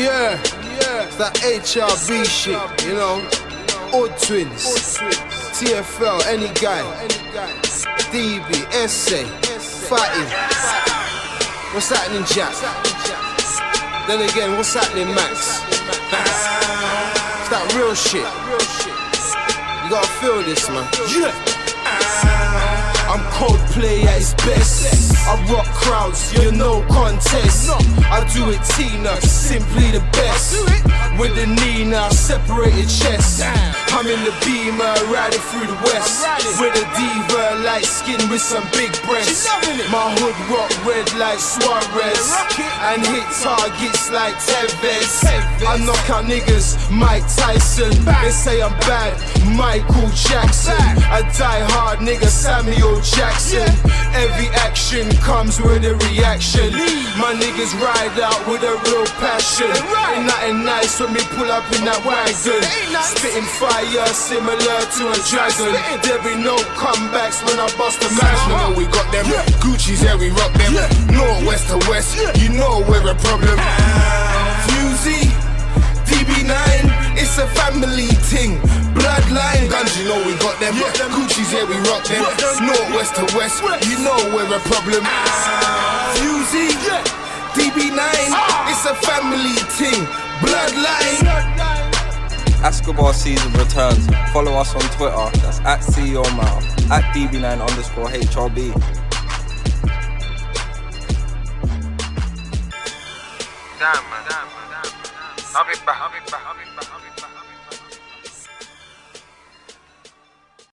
Yeah, it's that HRB shit, you know. Odd Twins, TFL, any guy, DB, SA, Fatty. What's happening, Jack? Then again, what's happening, Max? It's that real shit. You gotta feel this, man. I'm Coldplay at its best. I rock crowds, you're no contest. I do it Tina, simply the best. With the knee now, separated chest. I'm in the Beamer, riding through the west. With a diva, light skin with some big breasts. My hood rock red like Suarez, and hit targets like Tevez. I knock out niggas, Mike Tyson. They say I'm bad, Michael Jackson. I die hard, nigga, Samuel Jackson. Every action comes with a reaction. My niggas ride out with a real passion. Ain't nothing nice when we pull up in that wagon. Spitting fire similar to a dragon. There be no comebacks when I bust a match. You know we got them, Gucci's, yeah, we rock them. North, west to west, you know we're a problem. Fusey, DB9, it's a family thing. Bloodline guns, you know we got them. Gucci's, yeah, we rock them. North, west to west, you know we're a problem. Fusey, DB9, it's a family thing. Bloodline. Escobar season returns. Follow us on Twitter. That's at @CEOMouth, @DB9_HRB. Damn, man. I'll be back.